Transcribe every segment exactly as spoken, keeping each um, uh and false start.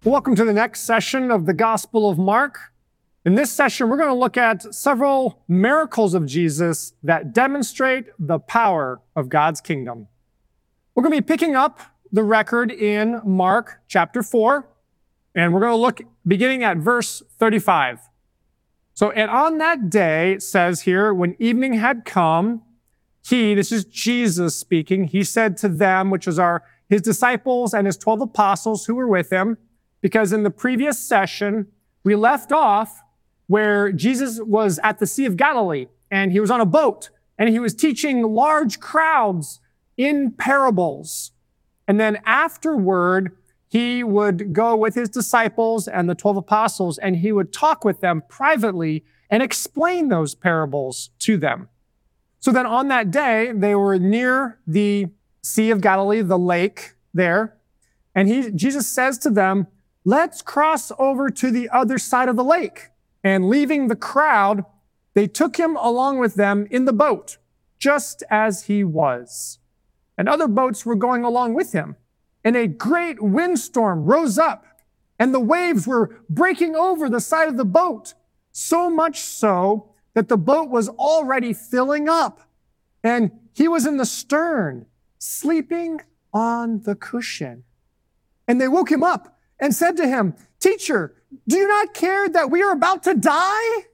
Welcome to the next session of the Gospel of Mark. In this session, we're going to look at several miracles of Jesus that demonstrate the power of God's kingdom. We're going to be picking up the record in Mark chapter four, and we're going to look beginning at verse thirty-five. So, and on that day, it says here, when evening had come, he, this is Jesus speaking, he said to them, which was our his disciples and his twelve apostles who were with him, because in the previous session, we left off where Jesus was at the Sea of Galilee, and he was on a boat, and he was teaching large crowds in parables. And then afterward, he would go with his disciples and the twelve apostles, and he would talk with them privately and explain those parables to them. So then on that day, they were near the Sea of Galilee, the lake there, and he, Jesus says to them, let's cross over to the other side of the lake. And leaving the crowd, they took him along with them in the boat, just as he was. And other boats were going along with him. And a great windstorm rose up, and the waves were breaking over the side of the boat, so much so that the boat was already filling up. And he was in the stern, sleeping on the cushion. And they woke him up and said to him, "Teacher, do you not care that we are about to die?"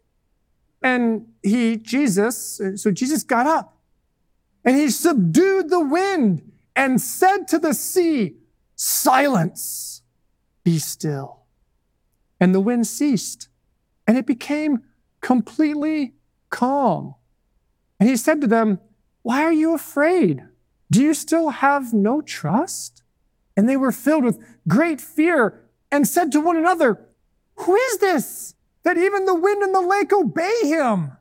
And he, Jesus, so Jesus got up and he subdued the wind and said to the sea, "Silence, be still." And the wind ceased and it became completely calm. And he said to them, "Why are you afraid? Do you still have no trust?" And they were filled with great fear and said to one another, "Who is this that even the wind and the lake obey him?"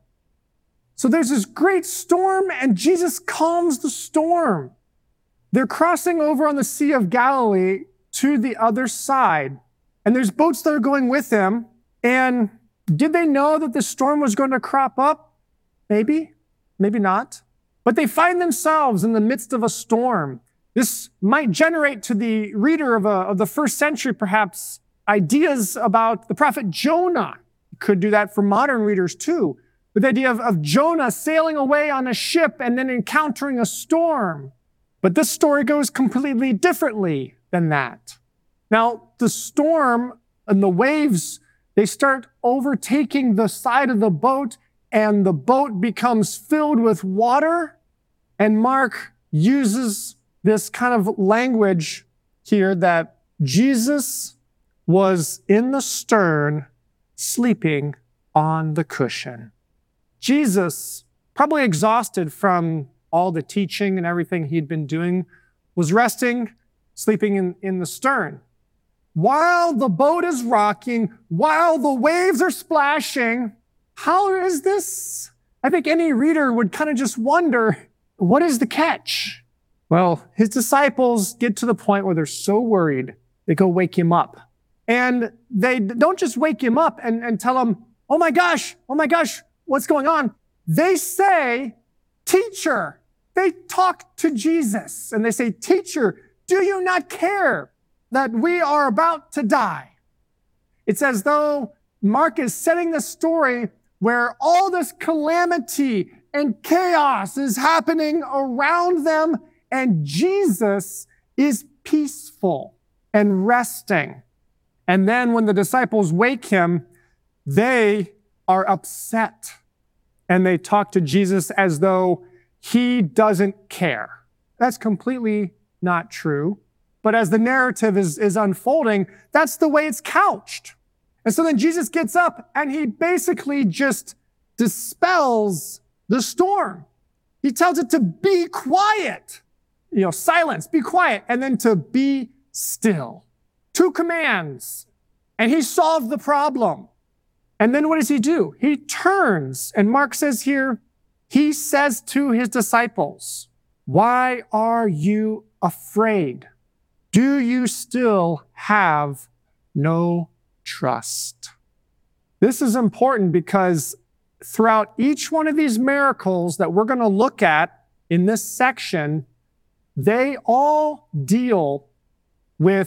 So there's this great storm and Jesus calms the storm. They're crossing over on the Sea of Galilee to the other side. And there's boats that are going with him. And did they know that the storm was going to crop up? Maybe, maybe not. But they find themselves in the midst of a storm. This might generate to the reader of, a, of the first century, perhaps, ideas about the prophet Jonah. You could do that for modern readers too. With the idea of, of Jonah sailing away on a ship and then encountering a storm. But this story goes completely differently than that. Now, the storm and the waves, they start overtaking the side of the boat, and the boat becomes filled with water. And Mark uses this kind of language here that Jesus was in the stern, sleeping on the cushion. Jesus, probably exhausted from all the teaching and everything he'd been doing, was resting, sleeping in, in the stern. While the boat is rocking, while the waves are splashing, how is this? I think any reader would kind of just wonder, what is the catch? Well, his disciples get to the point where they're so worried, they go wake him up. And they don't just wake him up and, and tell him, oh my gosh, oh my gosh, what's going on? They say, "Teacher." They talk to Jesus and they say, "Teacher, do you not care that we are about to die?" It's as though Mark is setting the story where all this calamity and chaos is happening around them, and Jesus is peaceful and resting. And then when the disciples wake him, they are upset. And they talk to Jesus as though he doesn't care. That's completely not true. But as the narrative is, is unfolding, that's the way it's couched. And so then Jesus gets up and he basically just dispels the storm. He tells it to be quiet. You know, silence, be quiet, and then to be still. Two commands. And he solved the problem. And then what does he do? He turns, and Mark says here, he says to his disciples, "Why are you afraid? Do you still have no trust?" This is important because throughout each one of these miracles that we're going to look at in this section, they all deal with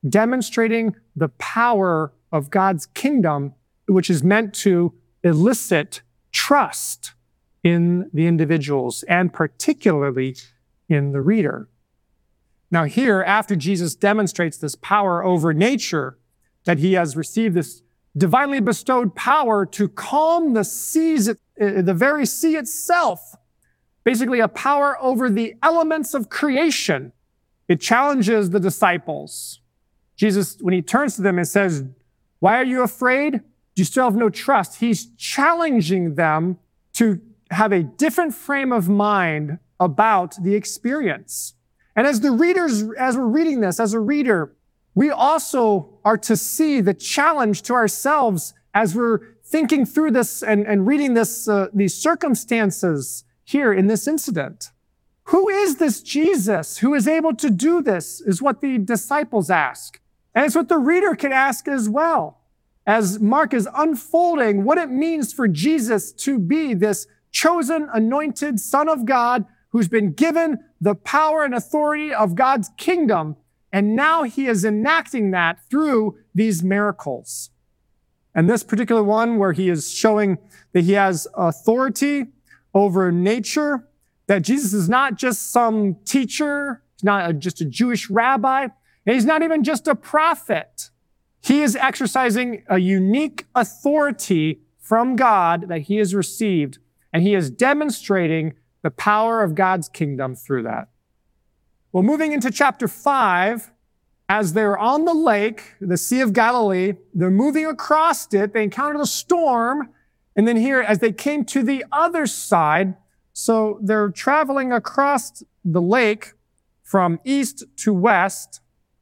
demonstrating the power of God's kingdom, which is meant to elicit trust in the individuals and particularly in the reader. Now here, after Jesus demonstrates this power over nature, that he has received this divinely bestowed power to calm the seas, the very sea itself, basically a power over the elements of creation. It challenges the disciples. Jesus, when he turns to them and says, "Why are you afraid? Do you still have no trust?" He's challenging them to have a different frame of mind about the experience. And as the readers, as we're reading this, as a reader, we also are to see the challenge to ourselves as we're thinking through this and, and reading this, uh, these circumstances here in this incident. Who is this Jesus who is able to do this, is what the disciples ask. And it's what the reader can ask as well, as Mark is unfolding what it means for Jesus to be this chosen, anointed Son of God who's been given the power and authority of God's kingdom. And now he is enacting that through these miracles. And this particular one where he is showing that he has authority over nature, that Jesus is not just some teacher, he's not a, just a Jewish rabbi, and he's not even just a prophet. He is exercising a unique authority from God that he has received, and he is demonstrating the power of God's kingdom through that. Well, moving into chapter five, as they're on the lake, the Sea of Galilee, they're moving across it, they encountered a storm, and then here, as they came to the other side, so they're traveling across the lake from east to west.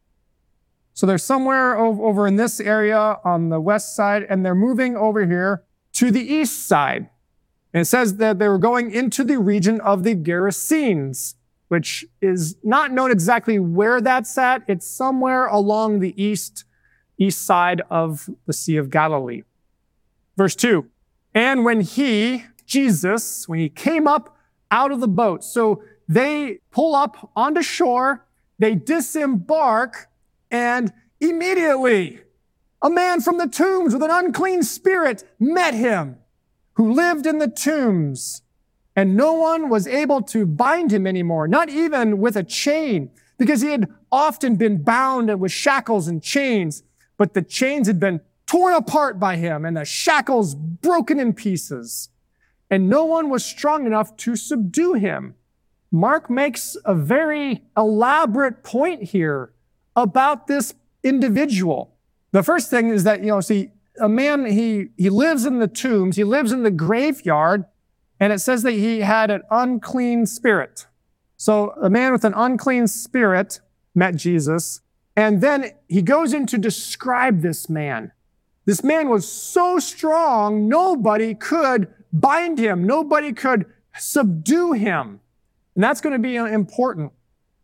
So they're somewhere over in this area on the west side, and they're moving over here to the east side. And it says that they were going into the region of the Gerasenes, which is not known exactly where that's at. It's somewhere along the east, east side of the Sea of Galilee. Verse two, and when he, Jesus, when he came up out of the boat, so they pull up onto shore, they disembark, and immediately a man from the tombs with an unclean spirit met him, who lived in the tombs. And no one was able to bind him anymore, not even with a chain, because he had often been bound with shackles and chains, but the chains had been torn apart by him and the shackles broken in pieces. And no one was strong enough to subdue him. Mark makes a very elaborate point here about this individual. The first thing is that, you know, see, a man, he, he lives in the tombs, he lives in the graveyard, and it says that he had an unclean spirit. So a man with an unclean spirit met Jesus, and then he goes in to describe this man. This man was so strong, nobody could bind him. Nobody could subdue him. And that's going to be important.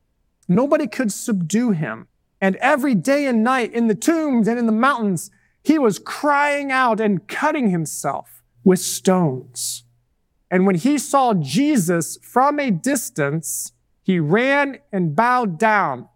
Nobody could subdue him. And every day and night in the tombs and in the mountains, he was crying out and cutting himself with stones. And when he saw Jesus from a distance, he ran and bowed down.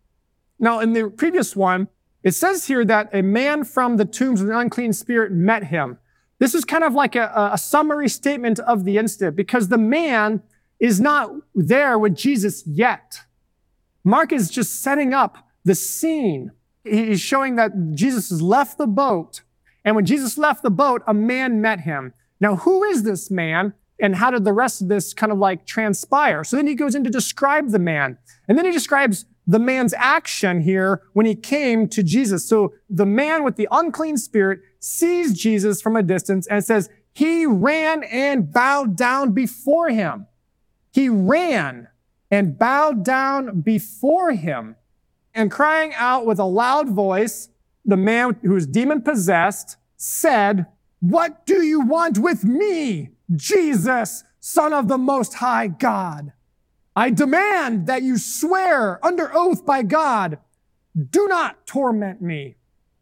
Now, in the previous one, it says here that a man from the tombs with an unclean spirit met him. This is kind of like a, a summary statement of the incident because the man is not there with Jesus yet. Mark is just setting up the scene. He's showing that Jesus has left the boat. And when Jesus left the boat, a man met him. Now, who is this man? And how did the rest of this kind of like transpire? So then he goes in to describe the man. And then he describes the man's action here when he came to Jesus. So the man with the unclean spirit sees Jesus from a distance and it says, he ran and bowed down before him. He ran and bowed down before him. And crying out with a loud voice, the man who was demon-possessed said, "What do you want with me, Jesus, Son of the Most High God? I demand that you swear under oath by God, do not torment me."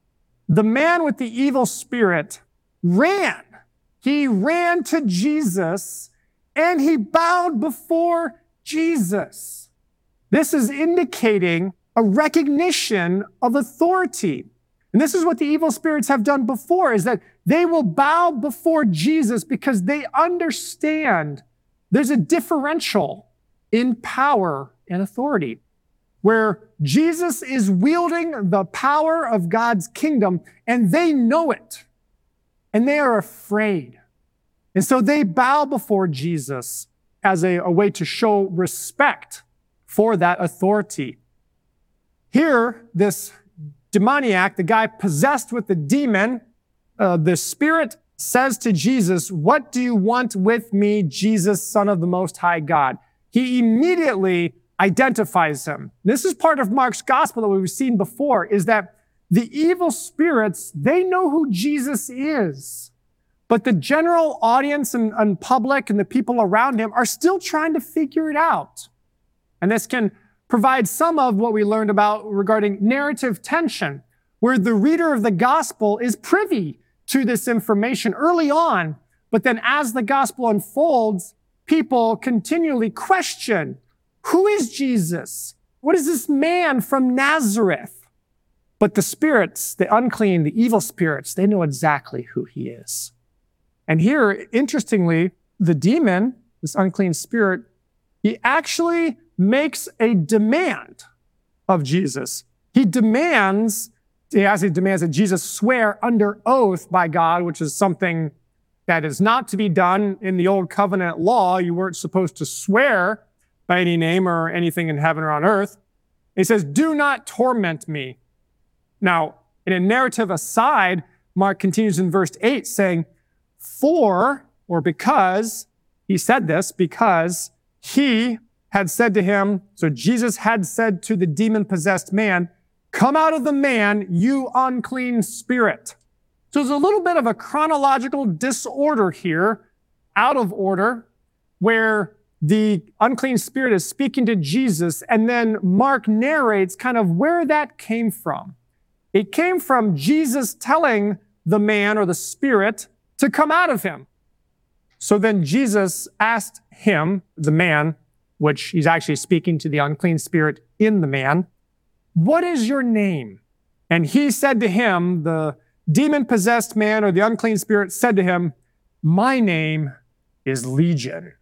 The man with the evil spirit ran. He ran to Jesus and he bowed before Jesus. This is indicating a recognition of authority. And this is what the evil spirits have done before, is that they will bow before Jesus because they understand there's a differential in power and authority, where Jesus is wielding the power of God's kingdom, and they know it, and they are afraid. And so they bow before Jesus as a, a way to show respect for that authority. Here, this demoniac, the guy possessed with the demon, uh, the spirit says to Jesus, "What do you want with me, Jesus, Son of the Most High God?" He immediately identifies him. This is part of Mark's gospel that we've seen before, is that the evil spirits, they know who Jesus is. But the general audience and, and public and the people around him are still trying to figure it out. And this can provide some of what we learned about regarding narrative tension, where the reader of the gospel is privy to this information early on, but then as the gospel unfolds, people continually question, who is Jesus? What is this man from Nazareth? But the spirits, the unclean, the evil spirits, they know exactly who he is. And here, interestingly, the demon, this unclean spirit, he actually makes a demand of Jesus. He demands, he actually demands that Jesus swear under oath by God, which is something that is not to be done in the old covenant law. You weren't supposed to swear by any name or anything in heaven or on earth. He says, "Do not torment me." Now, in a narrative aside, Mark continues in verse eight saying, For, or because, he said this, because he had said to him, so Jesus had said to the demon-possessed man, "Come out of the man, you unclean spirit." So there's a little bit of a chronological disorder here, out of order, where the unclean spirit is speaking to Jesus, and then Mark narrates kind of where that came from. It came from Jesus telling the man or the spirit to come out of him. So then Jesus asked him, the man, which he's actually speaking to the unclean spirit in the man, "What is your name?" And he said to him, the demon-possessed man or the unclean spirit said to him, "My name is Legion,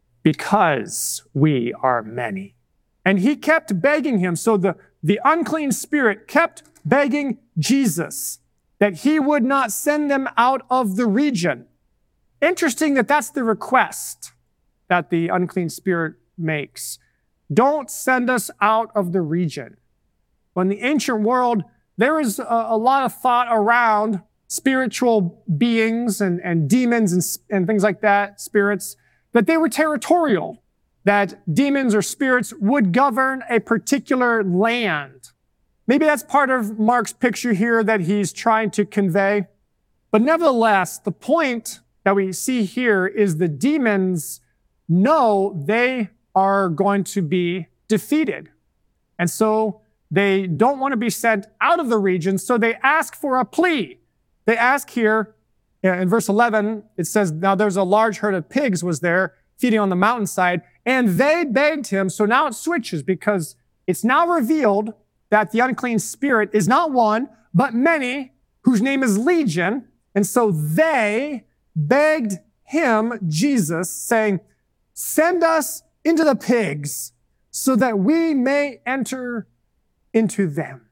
because we are many." And he kept begging him. So the, the unclean spirit kept begging Jesus that he would not send them out of the region. Interesting that that's the request that the unclean spirit makes. Don't send us out of the region. Well, in the ancient world, there is a, a lot of thought around spiritual beings and, and demons and, and things like that, spirits, that they were territorial, that demons or spirits would govern a particular land. Maybe that's part of Mark's picture here that he's trying to convey. But nevertheless, the point that we see here is the demons know they are going to be defeated. And so they don't want to be sent out of the region, so they ask for a plea. They ask here, in verse eleven, it says, "Now there's a large herd of pigs was there feeding on the mountainside, and they begged him." So now it switches, because it's now revealed that the unclean spirit is not one, but many, whose name is Legion. And so they begged him, Jesus, saying, "Send us into the pigs so that we may enter into them."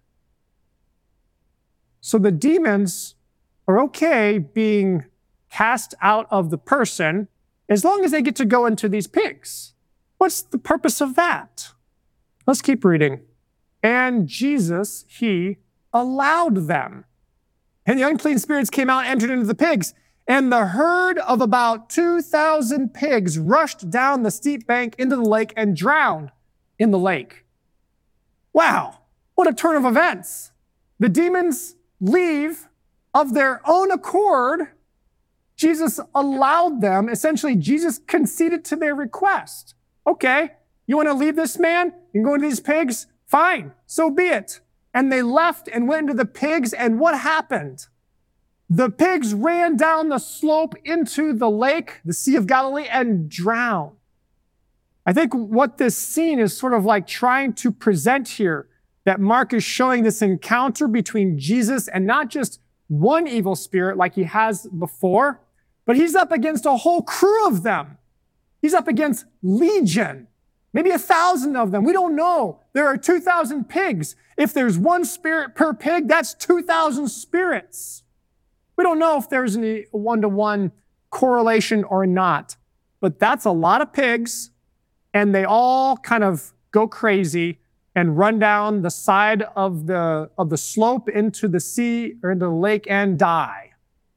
So the demons are okay being cast out of the person as long as they get to go into these pigs. What's the purpose of that? Let's keep reading. "And Jesus, he allowed them. And the unclean spirits came out and entered into the pigs. And the herd of about two thousand pigs rushed down the steep bank into the lake and drowned in the lake." Wow, what a turn of events. The demons leave of their own accord. Jesus allowed them. Essentially, Jesus conceded to their request. Okay, you want to leave this man? You can go into these pigs? Fine, so be it. And they left and went into the pigs, and what happened? The pigs ran down the slope into the lake, the Sea of Galilee, and drowned. I think what this scene is sort of like trying to present here that Mark is showing this encounter between Jesus and not just one evil spirit like he has before, but he's up against a whole crew of them. He's up against legion, maybe a thousand of them. We don't know. There are two thousand pigs. If there's one spirit per pig, that's two thousand spirits. We don't know if there's any one-to-one correlation or not, but that's a lot of pigs, and they all kind of go crazy and run down the side of the, of the slope into the sea or into the lake and die.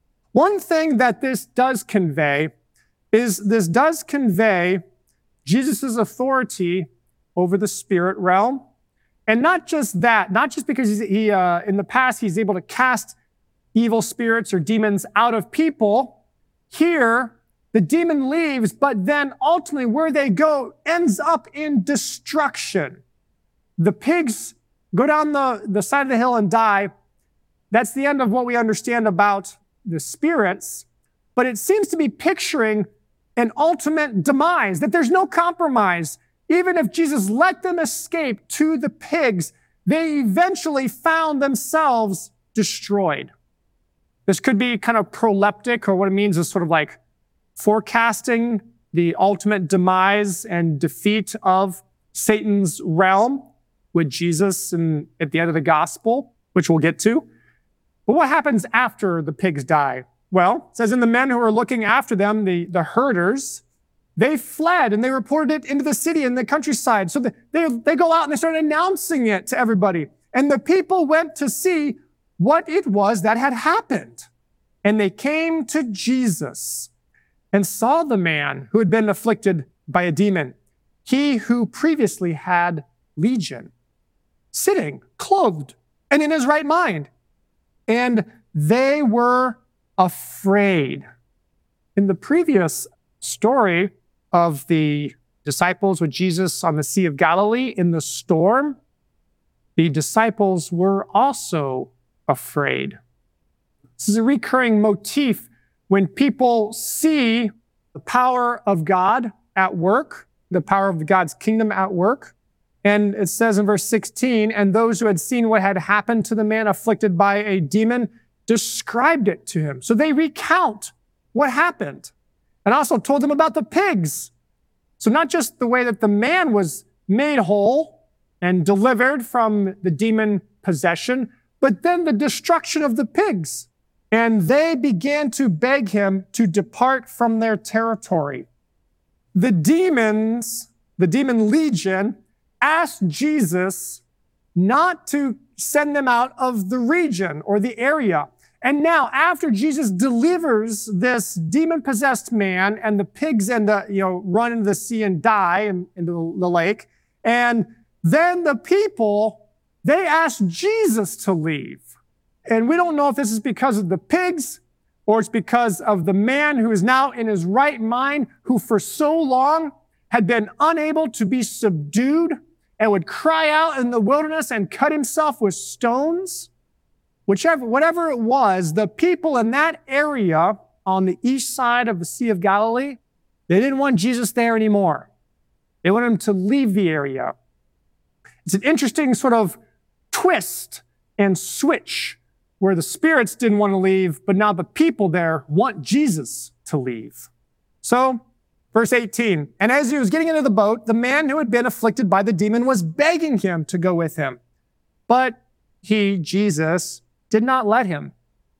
One thing that this does convey is this does convey Jesus' authority over the spirit realm. And not just that, not just because he's, he, uh, in the past, he's able to cast evil spirits or demons out of people. Here, the demon leaves, but then ultimately where they go ends up in destruction. The pigs go down the, the side of the hill and die. That's the end of what we understand about the spirits. But it seems to be picturing an ultimate demise, that there's no compromise. Even if Jesus let them escape to the pigs, they eventually found themselves destroyed. This could be kind of proleptic, or what it means is sort of like forecasting the ultimate demise and defeat of Satan's realm with Jesus and at the end of the gospel, which we'll get to. But what happens after the pigs die? Well, it says, and the men who were looking after them, the, the herders, they fled and they reported it into the city and the countryside. So the, they, they go out and they start announcing it to everybody. And the people went to see what it was that had happened. And they came to Jesus and saw the man who had been afflicted by a demon, he who previously had legion, sitting, clothed, and in his right mind. And they were afraid. In the previous story of the disciples with Jesus on the Sea of Galilee in the storm, the disciples were also afraid. This is a recurring motif when people see the power of God at work, the power of God's kingdom at work. And it says in verse sixteen, and those who had seen what had happened to the man afflicted by a demon described it to him. So they recount what happened and also told them about the pigs. So not just the way that the man was made whole and delivered from the demon possession, but then the destruction of the pigs. And they began to beg him to depart from their territory. The demons, the demon legion, asked Jesus not to send them out of the region or the area. And now, after Jesus delivers this demon-possessed man and the pigs and the, you know, run into the sea and die in, into the lake, and then the people, they ask Jesus to leave. And we don't know if this is because of the pigs or it's because of the man who is now in his right mind, who for so long had been unable to be subdued and would cry out in the wilderness and cut himself with stones. Whichever, whatever it was, the people in that area on the east side of the Sea of Galilee, they didn't want Jesus there anymore. They wanted him to leave the area. It's an interesting sort of twist and switch where the spirits didn't want to leave, but now the people there want Jesus to leave. So, verse eighteen, and as he was getting into the boat, the man who had been afflicted by the demon was begging him to go with him. But he, Jesus, did not let him.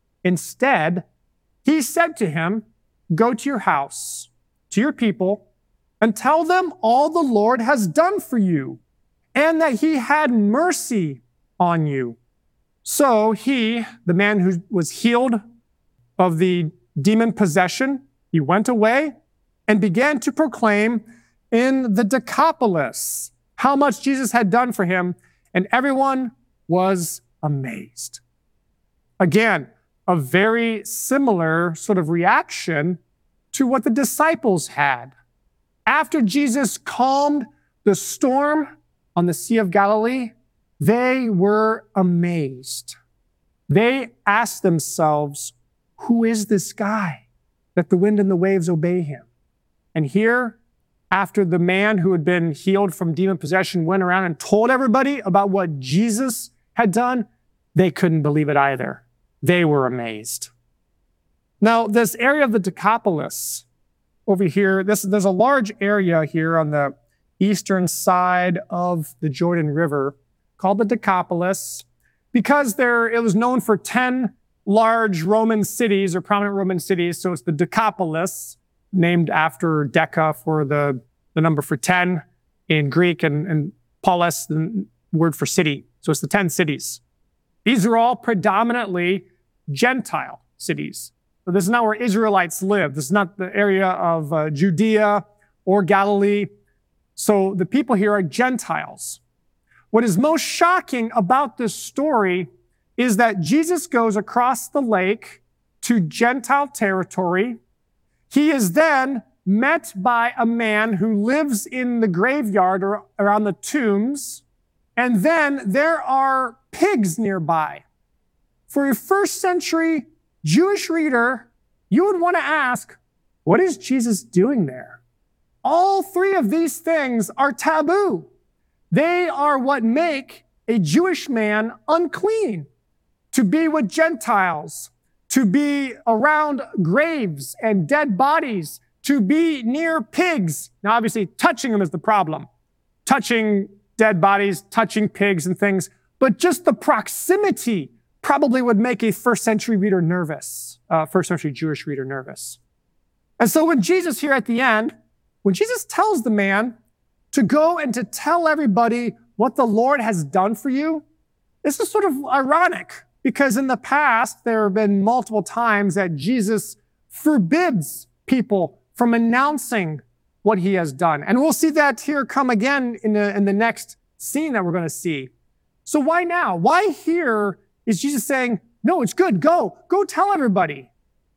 Instead, he said to him, go to your house, to your people, and tell them all the Lord has done for you, and that he had mercy on you. So he, the man who was healed of the demon possession, he went away and began to proclaim in the Decapolis how much Jesus had done for him, and everyone was amazed. Again, a very similar sort of reaction to what the disciples had. After Jesus calmed the storm on the Sea of Galilee, they were amazed. They asked themselves, who is this guy that the wind and the waves obey him? And here after the man who had been healed from demon possession went around and told everybody about what Jesus had done, they couldn't believe it either. They were amazed. Now, this area of the Decapolis over here, this, there's a large area here on the eastern side of the Jordan River called the Decapolis because there, it was known for ten large Roman cities or prominent Roman cities. So it's the Decapolis, named after Deca for the, the number for ten in Greek, and, and polis, the word for city. So it's the ten cities. These are all predominantly Gentile cities. So this is not where Israelites live. This is not the area of uh, Judea or Galilee. So the people here are Gentiles. What is most shocking about this story is that Jesus goes across the lake to Gentile territory. He is then met by a man who lives in the graveyard or around the tombs. And then there are pigs nearby. For a first century Jewish reader, you would want to ask, what is Jesus doing there? All three of these things are taboo. They are what make a Jewish man unclean. To be with Gentiles, to be around graves and dead bodies, to be near pigs. Now, obviously, touching them is the problem. Touching dead bodies, touching pigs and things. But just the proximity probably would make a first century reader nervous, uh, first century Jewish reader nervous. And so when Jesus here at the end, when Jesus tells the man to go and to tell everybody what the Lord has done for you, this is sort of ironic. Because in the past, there have been multiple times that Jesus forbids people from announcing what he has done. And we'll see that here come again in the, in the next scene that we're going to see. So why now? Why here is Jesus saying, no, it's good, go, go tell everybody?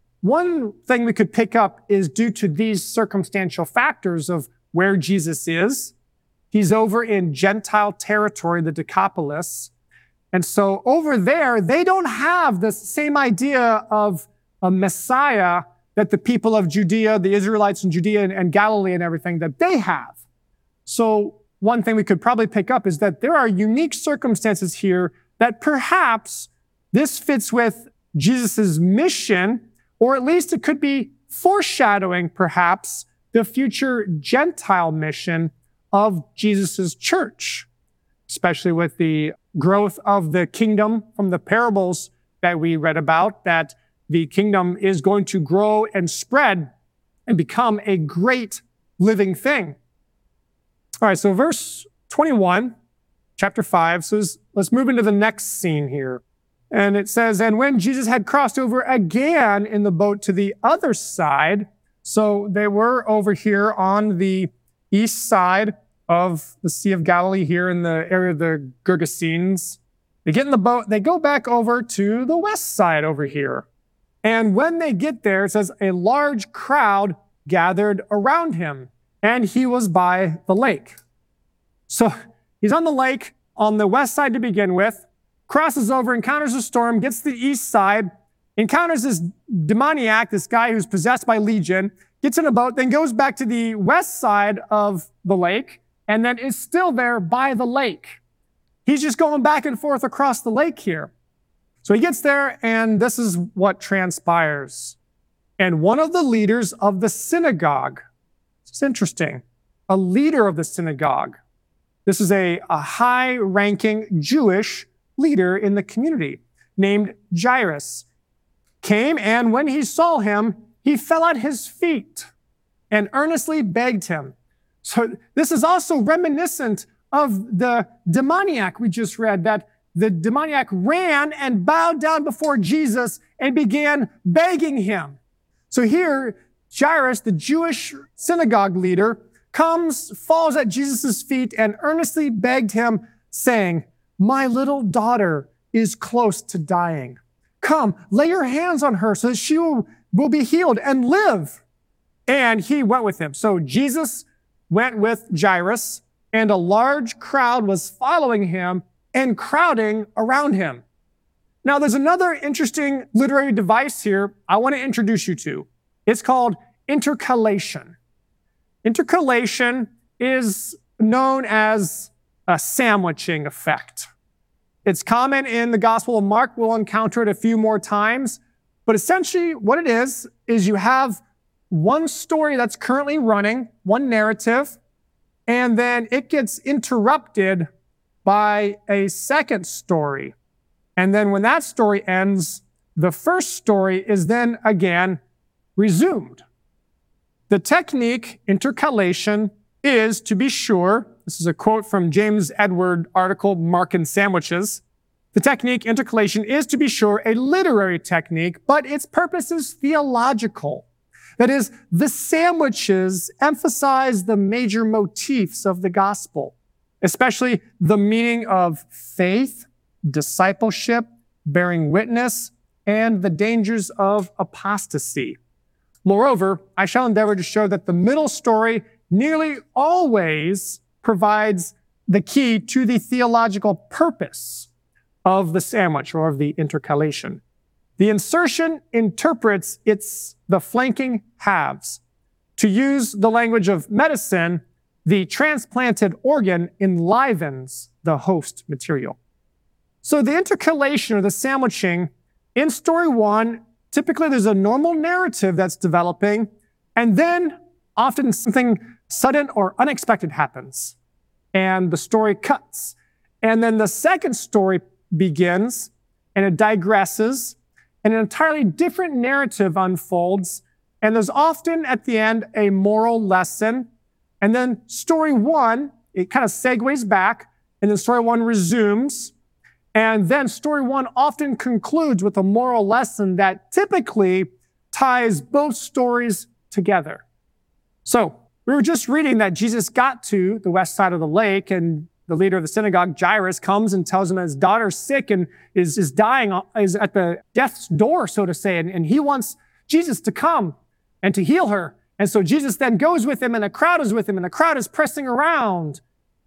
One thing we could pick up is due to these circumstantial factors of where Jesus is. He's over in Gentile territory, the Decapolis. And so over there, they don't have the same idea of a Messiah that the people of Judea, the Israelites in Judea and, and Galilee and everything, that they have. So one thing we could probably pick up is that there are unique circumstances here that perhaps this fits with Jesus' mission, or at least it could be foreshadowing perhaps the future Gentile mission of Jesus' church, especially with the growth of the kingdom from the parables that we read about, that the kingdom is going to grow and spread and become a great living thing. All right, so verse twenty-one, chapter five, so let's move into the next scene here. And it says, and when Jesus had crossed over again in the boat to the other side, so they were over here on the east side of the Sea of Galilee here in the area of the Gergesenes. They get in the boat, they go back over to the west side over here. And when they get there, it says a large crowd gathered around him, and he was by the lake. So he's on the lake on the west side to begin with, crosses over, encounters a storm, gets to the east side, encounters this demoniac, this guy who's possessed by Legion, gets in a boat, then goes back to the west side of the lake, and then is still there by the lake. He's just going back and forth across the lake here. So he gets there, and this is what transpires. And one of the leaders of the synagogue, it's interesting, a leader of the synagogue, this is a, a high-ranking Jewish leader in the community named Jairus, came, and when he saw him, he fell at his feet and earnestly begged him. So this is also reminiscent of the demoniac we just read, that the demoniac ran and bowed down before Jesus and began begging him. So here, Jairus, the Jewish synagogue leader, comes, falls at Jesus' feet and earnestly begged him, saying, my little daughter is close to dying. Come, lay your hands on her so that she will, will be healed and live. And he went with him. So Jesus went with Jairus, and a large crowd was following him and crowding around him. Now, there's another interesting literary device here I want to introduce you to. It's called intercalation. Intercalation is known as a sandwiching effect. It's common in the Gospel of Mark. We'll encounter it a few more times. But essentially what it is, is you have one story that's currently running, one narrative, and then it gets interrupted by a second story. And then when that story ends, the first story is then again resumed. The technique, intercalation, is, to be sure, this is a quote from James Edward article, Mark and Sandwiches. The technique, intercalation, is, to be sure, a literary technique, but its purpose is theological. That is, the sandwiches emphasize the major motifs of the gospel, especially the meaning of faith, discipleship, bearing witness, and the dangers of apostasy. Moreover, I shall endeavor to show that the middle story nearly always provides the key to the theological purpose of the sandwich or of the intercalation. The insertion interprets its the flanking halves. To use the language of medicine, the transplanted organ enlivens the host material. So the intercalation or the sandwiching in story one, typically there's a normal narrative that's developing, and then often something sudden or unexpected happens, and the story cuts. And then the second story begins, and it digresses, and an entirely different narrative unfolds, and there's often at the end a moral lesson. And then story one, it kind of segues back, and then story one resumes. And then story one often concludes with a moral lesson that typically ties both stories together. So we were just reading that Jesus got to the west side of the lake, and the leader of the synagogue, Jairus, comes and tells him that his daughter's sick and is, is dying, is at the death's door, so to say, and, and he wants Jesus to come and to heal her. And so Jesus then goes with him, and a crowd is with him, and the crowd is pressing around.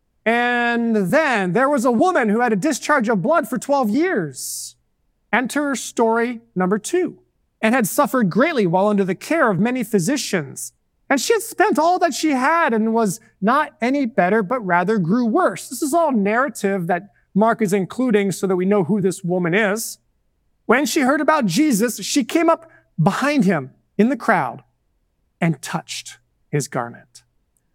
And then there was a woman who had a discharge of blood for twelve years. Enter story number two, and had suffered greatly while under the care of many physicians. And she had spent all that she had and was not any better, but rather grew worse. This is all narrative that Mark is including so that we know who this woman is. When she heard about Jesus, she came up behind him in the crowd and touched his garment.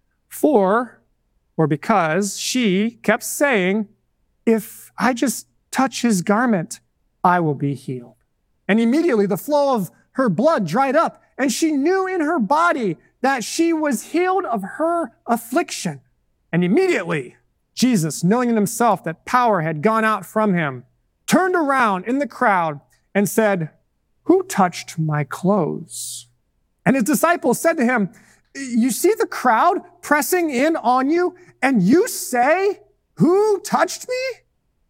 For or because she kept saying, if I just touch his garment, I will be healed. And immediately the flow of her blood dried up, and she knew in her body that she was healed of her affliction. And immediately Jesus, knowing in himself that power had gone out from him, turned around in the crowd and said, who touched my clothes? And his disciples said to him, you see the crowd pressing in on you, and you say, who touched me?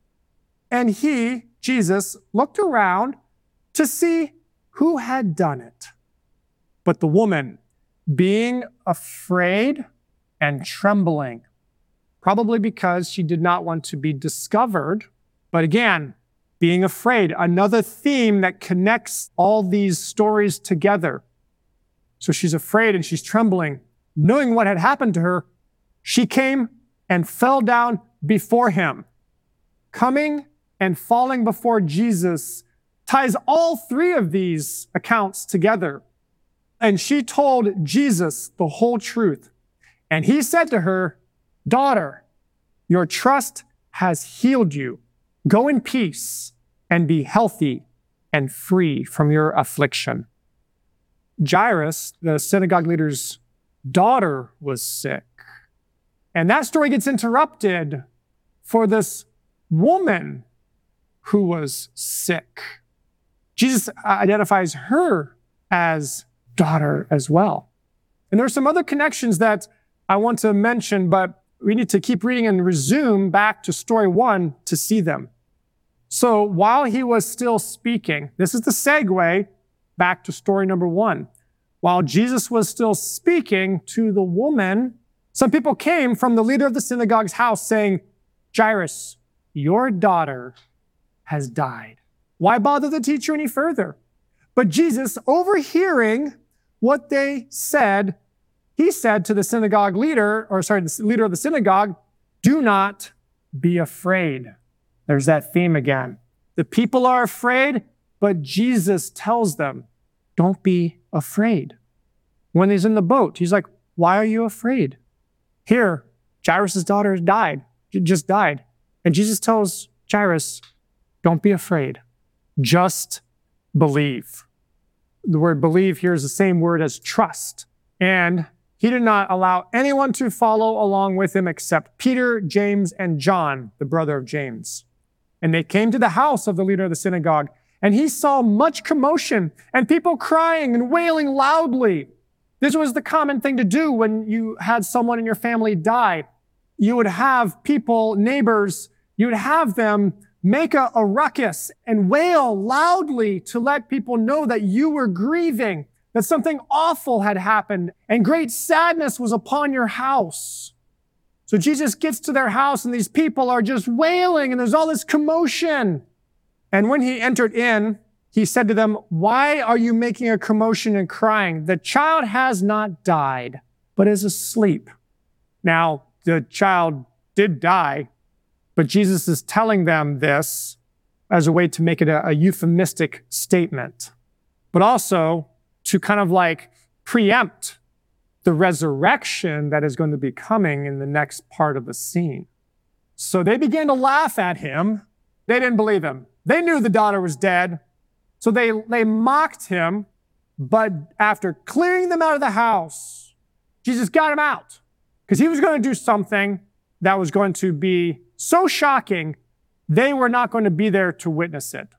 And he, Jesus, looked around to see who had done it. But the woman, being afraid and trembling, probably because she did not want to be discovered, but again, being afraid, another theme that connects all these stories together. So she's afraid and she's trembling. Knowing what had happened to her, she came and fell down before him. Coming and falling before Jesus ties all three of these accounts together. And she told Jesus the whole truth. And he said to her, daughter, your trust has healed you. Go in peace and be healthy and free from your affliction. Jairus, the synagogue leader's daughter, was sick. And that story gets interrupted for this woman who was sick. Jesus identifies her as daughter as well. And there are some other connections that I want to mention, but we need to keep reading and resume back to story one to see them. So while he was still speaking, this is the segue back to story number one. While Jesus was still speaking to the woman, some people came from the leader of the synagogue's house saying, Jairus, your daughter has died. Why bother the teacher any further? But Jesus, overhearing what they said, he said to the synagogue leader, or sorry, the leader of the synagogue, do not be afraid. There's that theme again. The people are afraid, but Jesus tells them, don't be afraid. When he's in the boat, he's like, why are you afraid? Here, Jairus' daughter died, just died. And Jesus tells Jairus, don't be afraid, just believe. The word believe here is the same word as trust. And he did not allow anyone to follow along with him except Peter, James, and John, the brother of James. And they came to the house of the leader of the synagogue, and he saw much commotion and people crying and wailing loudly. This was the common thing to do when you had someone in your family die. You would have people, neighbors, you would have them make a, a ruckus and wail loudly to let people know that you were grieving, that something awful had happened, and great sadness was upon your house. So Jesus gets to their house, and these people are just wailing, and there's all this commotion. And when he entered in, he said to them, why are you making a commotion and crying? The child has not died, but is asleep. Now, the child did die, but Jesus is telling them this as a way to make it a, a euphemistic statement, but also to kind of like preempt the resurrection that is going to be coming in the next part of the scene. So they began to laugh at him. They didn't believe him. They knew the daughter was dead. So they, they mocked him, but after clearing them out of the house, Jesus got him out because he was going to do something that was going to be so shocking, they were not going to be there to witness it.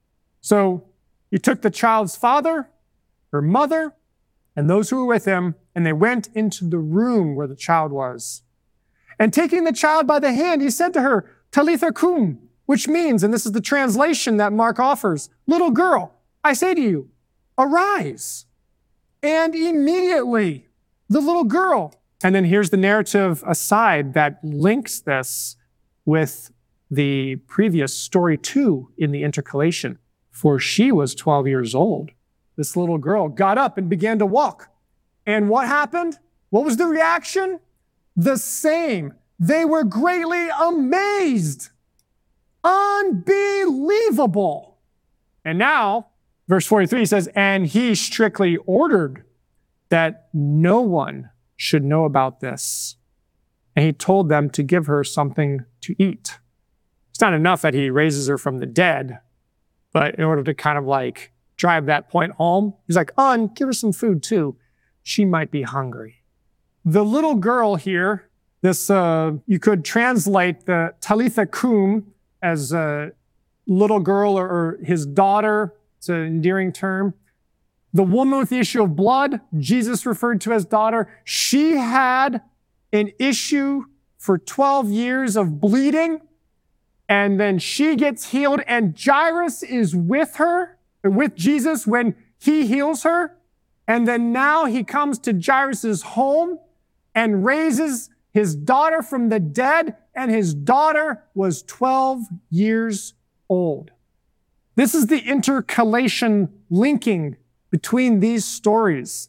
So he took the child's father, her mother, and those who were with him, and they went into the room where the child was. And taking the child by the hand, he said to her, Talitha cum, which means, and this is the translation that Mark offers, little girl, I say to you, arise. And immediately, the little girl. And then here's the narrative aside that links this with the previous story two in the intercalation. For she was twelve years old. This little girl got up and began to walk. And what happened? What was the reaction? The same. They were greatly amazed. Unbelievable. And now, verse forty-three says, and he strictly ordered that no one should know about this. And he told them to give her something to eat. It's not enough that he raises her from the dead, but in order to kind of like drive that point home, he's like, oh, and give her some food too. She might be hungry. The little girl here, this, uh, you could translate the Talitha cum as a little girl or, or his daughter. It's an endearing term. The woman with the issue of blood, Jesus referred to as daughter. She had an issue for twelve years of bleeding, and then she gets healed, and Jairus is with her, with Jesus when he heals her. And then now he comes to Jairus' home and raises his daughter from the dead, and his daughter was twelve years old. This is the intercalation linking between these stories.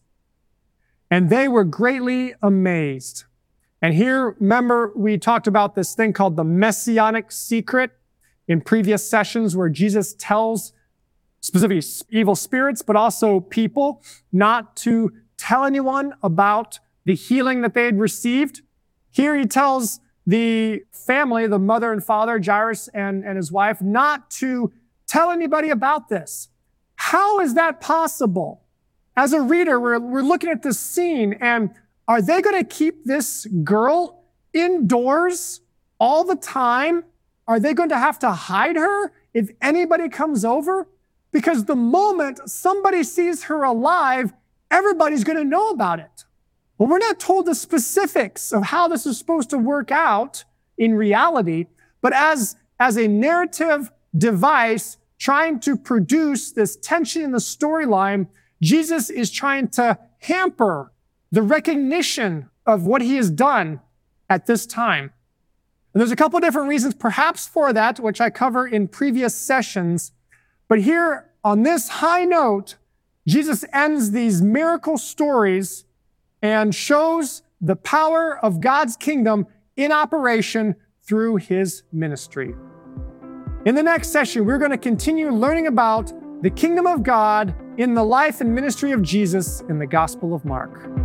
And they were greatly amazed. And here, remember, we talked about this thing called the messianic secret in previous sessions where Jesus tells specifically evil spirits, but also people, not to tell anyone about the healing that they had received. Here he tells the family, the mother and father, Jairus and, and his wife, not to tell anybody about this. How is that possible? As a reader, we're, we're looking at this scene, and are they going to keep this girl indoors all the time? Are they going to have to hide her if anybody comes over? Because the moment somebody sees her alive, everybody's going to know about it. Well, we're not told the specifics of how this is supposed to work out in reality, but as, as a narrative device trying to produce this tension in the storyline, Jesus is trying to hamper the recognition of what he has done at this time. And there's a couple of different reasons perhaps for that, which I cover in previous sessions. But here on this high note, Jesus ends these miracle stories and shows the power of God's kingdom in operation through his ministry. In the next session, we're going to continue learning about the kingdom of God in the life and ministry of Jesus in the Gospel of Mark.